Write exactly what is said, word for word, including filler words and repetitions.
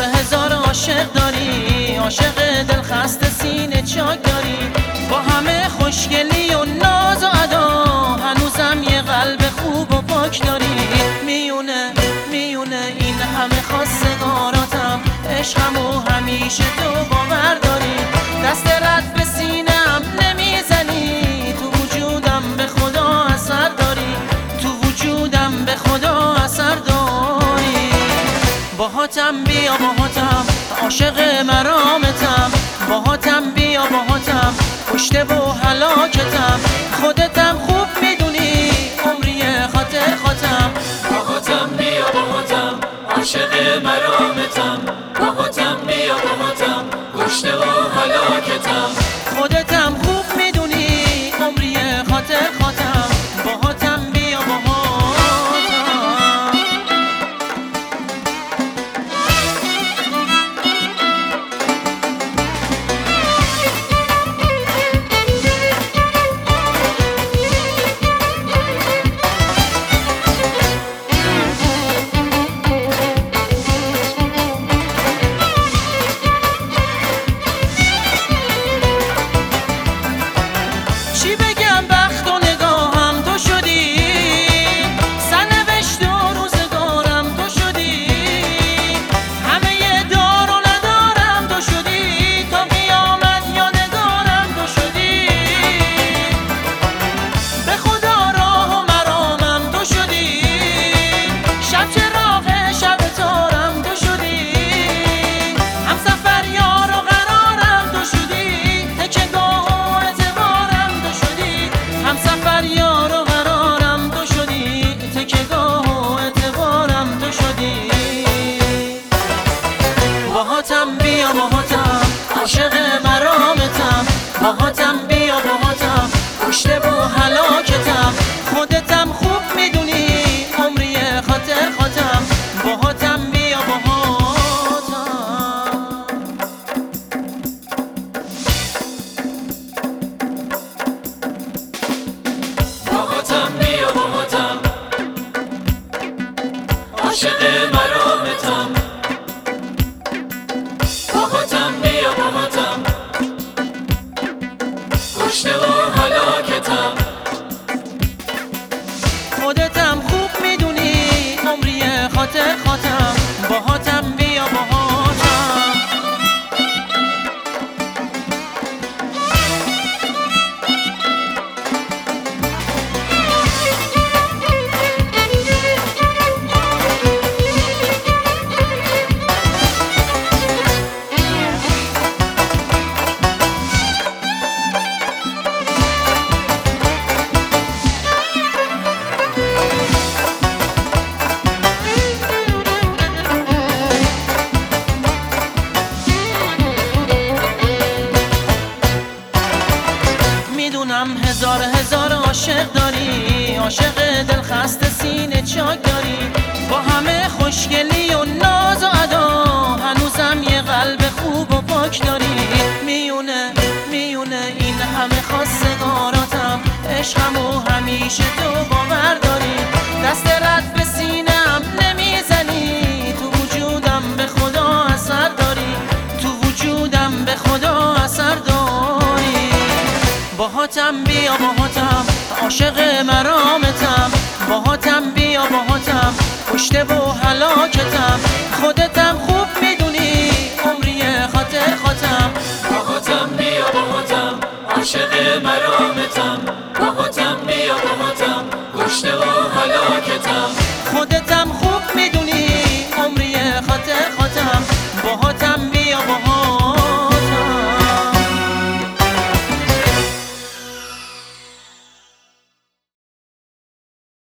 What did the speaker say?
هزار هزار عاشق داری، عاشق دل خسته سینه چاک داری، با همه خوشگلی و ناز و ادا هنوزم یه قلب خوب و پاک داری. میونه میونه این همه خواستگاراتم، عشقم و همیشه تو باور داری. دست رد به سینه‌ام نمیزنی، تو وجودم به خدا اثر داری، تو وجودم به خدا اثر داری. باهاتم بیا باهاتم، عاشق مرامتم، باهاتم بیا باهاتم، کشته و هلاکتم، خودتم خوب میدونی عمری خاطر خاتم. باهاتم بیا باهاتم، عاشق مرامتم، باهاتم بیا باهاتم، کشته و هلاکتم، خودتم خوب میدونی عمری خاطر خاتم. باهاتم بیا باهاتم. چی بگم بخت و نگاهم تو شدی، سرنوشت و روزگارم تو شدی، همه دار و ندارم تو شدی، تا قیامت یادگارم تو شدی. به خدا راه و مرامم تو شدی، شب چراغ شب تارم تو شدی، همسفر یار و قرارم تو شدی، تکیه‌گاه و اعتبارم تو شدی، همسفر یار و قرارم تو شدی، تکیه‌گاه و اعتبارم تو شدی. باهاتم بیا باهاتم، عاشق مرامتم، باهاتم بیا باهاتم، کشته و هلاکتم، خودتم خوب میدونی عمری خاطر خاتم. باهاتم بیا باهاتم. باهاتم بیا باهاتم، عاشق مرامتم، باهاتم بیا باهاتم، کشته و هلاکتم، خودتم خوب میدونی عمری خاطر خاتم. باهاتم بیا باهاتم. میدونم هزار هزار عاشق داری، عاشق دل خسته سینه چاک داری، با همه خوشگلی و ناز و ادا هنوزم یه قلب خوب و پاک داری. میونه میونه این همه خواستگاراتم، عشقم و همیشه تو باور داری. دست رد به سینه‌ام نمیزنی، تو وجودم به خدا اثر داری، تو وجودم به خدا اثر داری. باهاتم بیا باهاتم، عاشق مرامتم، باهاتم بیا باهاتم، کشته و هلاکتم، خودتم خوب می